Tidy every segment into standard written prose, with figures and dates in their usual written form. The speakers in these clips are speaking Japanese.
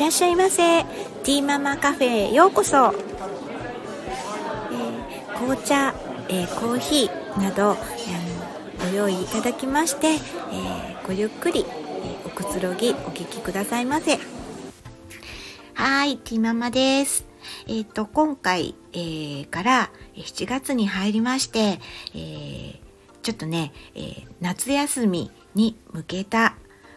らっしゃいませ。ティーママカフェへようこそ。紅茶、コーヒーなどご用意いただきまして、ごゆっくり、おくつろぎお聞きくださいませ。はい、ティーママです。今回、から7月に入りまして、ちょっとね、夏休みに向けた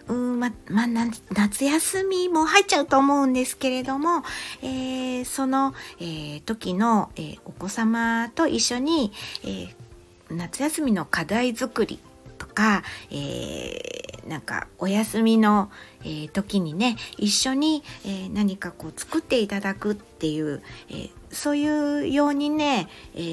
夏休みも入っちゃうと思うんですけれども、その、時の、お子様と一緒に、夏休みの課題作りとか、なんかお休みの、時にね一緒に、何かこう作っていただくっていう、そういうようにね、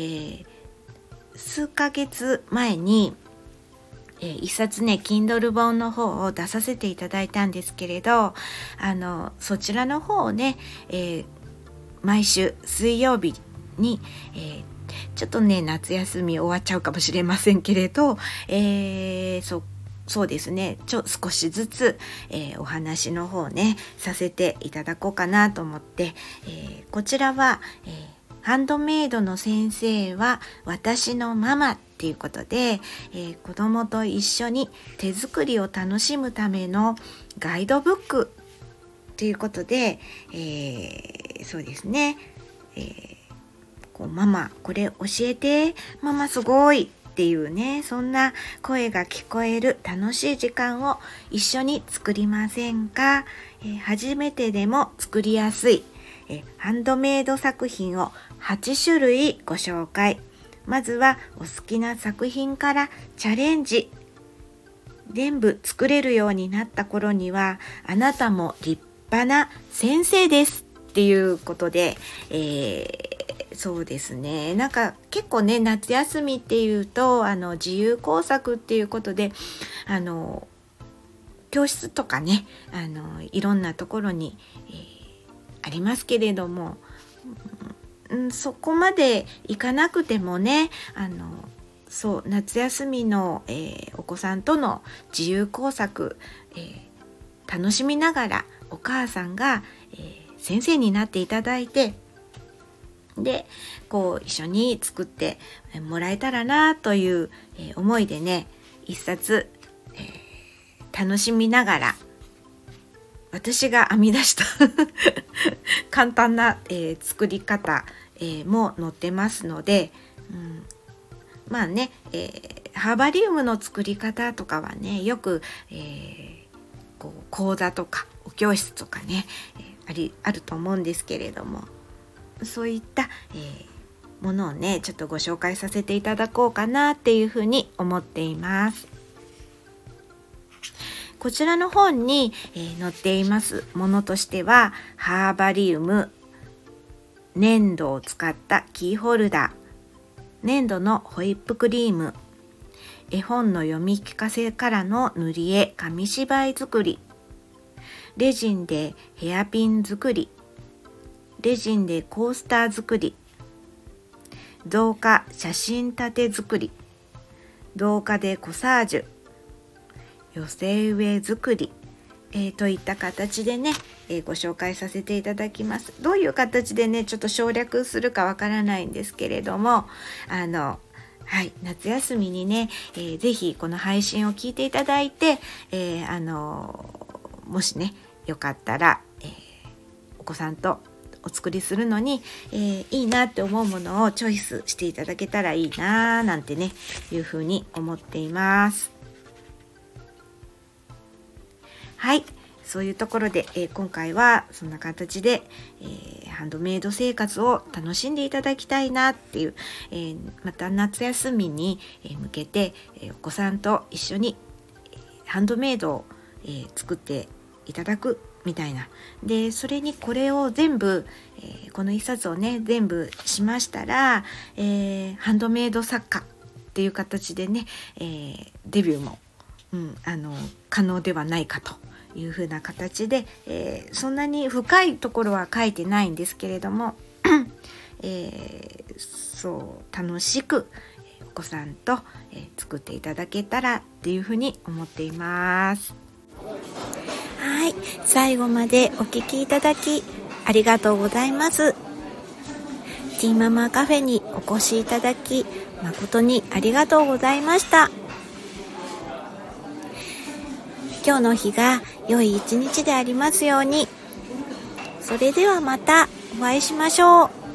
数ヶ月前に一冊ね Kindle 本の方を出させていただいたんですけれど、そちらの方をね、毎週水曜日に、ちょっとね夏休み終わっちゃうかもしれませんけれど、そうですね少しずつ、お話の方ねさせていただこうかなと思って、こちらは、ハンドメイドの先生は私のママっていうことで、子供と一緒に手作りを楽しむためのガイドブックということで、そうですね、ママこれ教えて、ママすごいっていうね、そんな声が聞こえる楽しい時間を一緒に作りませんか。初めてでも作りやすいハンドメイド作品を8種類ご紹介。まずはお好きな作品からチャレンジ。全部作れるようになった頃にはあなたも立派な先生ですっていうことで、そうですね、なんか結構ね夏休みっていうと自由工作っていうことで教室とかねいろんなところに、ありますけれども、そこまでいかなくてもねそう夏休みの、お子さんとの自由工作、楽しみながらお母さんが、先生になっていただいて、でこう一緒に作ってもらえたらなという、思いでね一冊、楽しみながら私が編み出した簡単な、作り方、も載ってますので、まあね、ハーバリウムの作り方とかはねよく、こう講座とかお教室とかね、あると思うんですけれども、そういった、ものをねちょっとご紹介させていただこうかなっていうふうに思っています。こちらの本に、載っていますものとしては、ハーバリウム粘土を使ったキーホルダー、粘土のホイップクリーム、絵本の読み聞かせからの塗り絵紙芝居作り、レジンでヘアピン作り、レジンでコースター作り、造花写真立て作り、造花でコサージュ、寄せ植え作り、といった形でね、ご紹介させていただきます。どういう形でねちょっと省略するかわからないんですけれども、はい、夏休みにね、ぜひこの配信を聞いていただいて、もしねよかったら、お子さんとお作りするのに、いいなって思うものをチョイスしていただけたらいいななんてねいうふうに思っています。はい、そういうところで、今回はそんな形で、ハンドメイド生活を楽しんでいただきたいなっていう、また夏休みに向けて、お子さんと一緒にハンドメイドを、作っていただくみたいな。でそれにこれを全部、この一冊をね全部しましたら、ハンドメイド作家っていう形でね、デビューも、可能ではないかというふうな形で、そんなに深いところは書いてないんですけれども、そう楽しくお子さんと、作っていただけたらっていうふうに思っています。ははい、最後までお聞きいただきありがとうございます。ティーママカフェにお越しいただき誠にありがとうございました。今日の日が良い一日でありますように。それではまたお会いしましょう。